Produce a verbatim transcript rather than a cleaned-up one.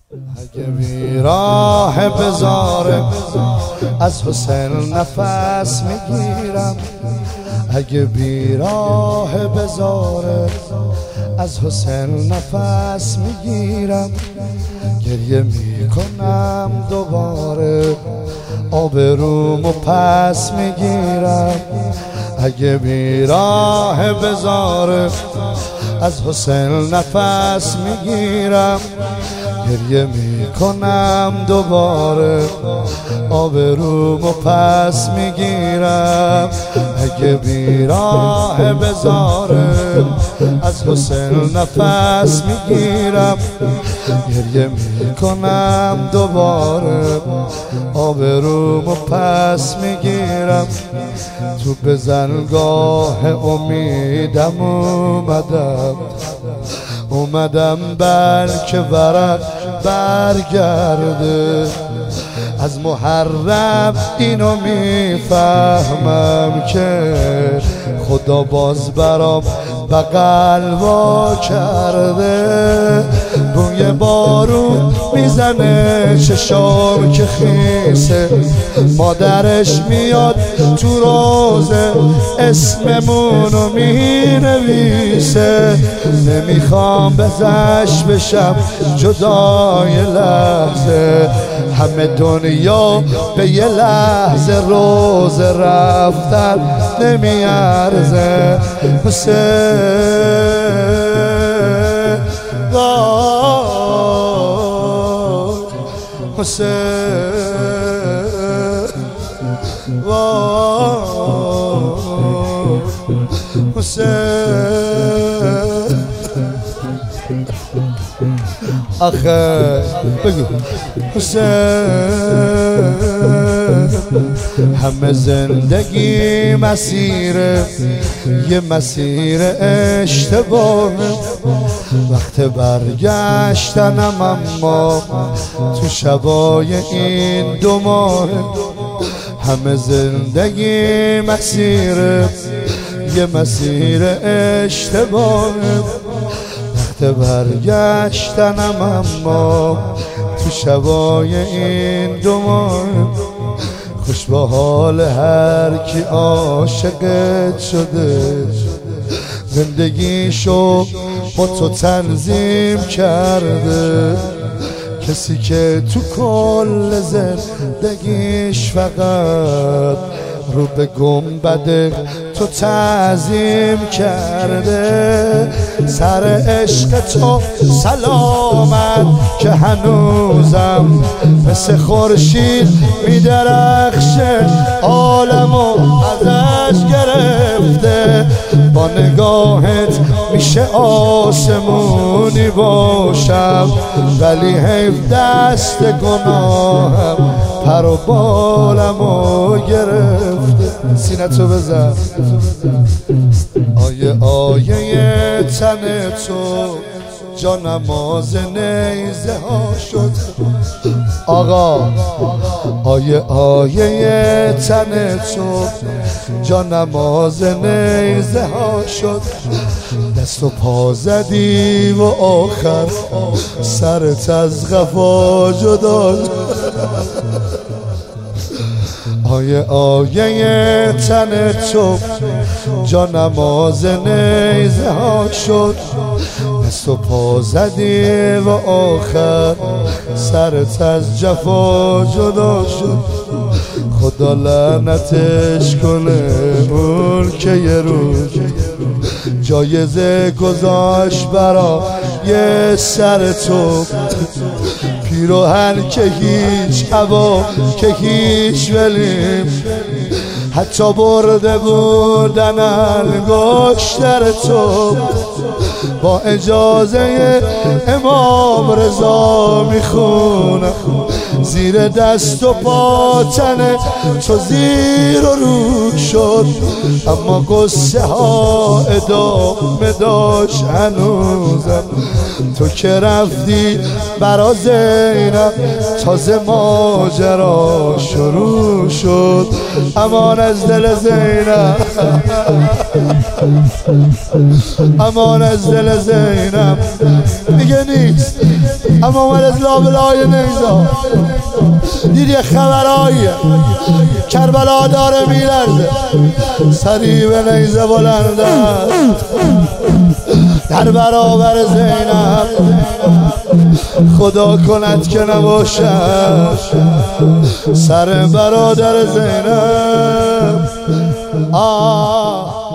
اگه بیراه بذاره از حسین نفس میگیرم، اگه بیراه بذاره از حسین نفس میگیرم، گریه میکنم دوباره آبرومو پس میگیرم. اگه بیراه بذاره از حسین نفس میگیرم، گریه میکنم دوباره آبرومو پس میگیرم. اگه بیراه بذاره از حسین نفس میگیرم، گریه میکنم دوباره آبرومو پس میگیرم. تو بزنگاه امیدم اومدم اومدم بلکه ورق برگرده. از محرم اینو میفهمم که خدا باز برام بغل وا کرده. بوی بارون میزنه چشام که خیسه، مادرش میاد تو روزه اسممونو مینویسه. نمیخوام بزش بشم جدای لحظه، همه دنیا به یه لحظه روز رفتن نمیارزه. حسین وای حسین وای حسین. آخه بگو حسین، همه زندگی مسیره، یه مسیر اشتباهه. وقت برگشتنم اما تو شبای این دو ماه. همه زندگی مسیره، یه مسیر اشتباهه. برگشتنم اما تو شبای این دو ماه. خوش به حال هر کی عاشقت شده، زندگیشو با تو تنظیم کرده. کسی که تو کل زندگیش فقط رو به گنبد تو تعظیم کرده. سر عشق تو سلامت که هنوزم مثل خورشید میدرخشه، عالمو ازش گرفته. با نگاهت میشه آسمونی باشم، ولی حیف دست گناهم پر و بالمو گرفته. سینتو بزن. آیه آیه تن تو جا نماز نیزه ها شد. آقا آیه آیه تن تو جا نماز نیزه ها شد. دست و پا زدی و آخر سرت از قفا جدا. آیه آیه تن تو جا نماز نیزه ها شد. دست و پا زدی و آخر سرت از جفا جدا شد. خدا لعنتش کنه اون که یه روز جایزه گذاشت برا یه سر تو. پیروهن که هیچ، هوا که هیچ، ولیم حتی برده بودن انگشتر تو. با اجازه امام رضا میخونم زیر دست و پاتن تو زیر و رو شد. اما قصه ها ادامه داشت هنوزم. تو که رفتی برا زینب تازه ماجرا شروع شد. امان از دل زینب، امان از دل زینب. میگه نیست اما من از لابلای نیزا دید یه خبرایی کربلا داره میلرزه، سری به نیزه بلند است در برابر زینب. خدا کند که نباشد سر برادر زینب. آه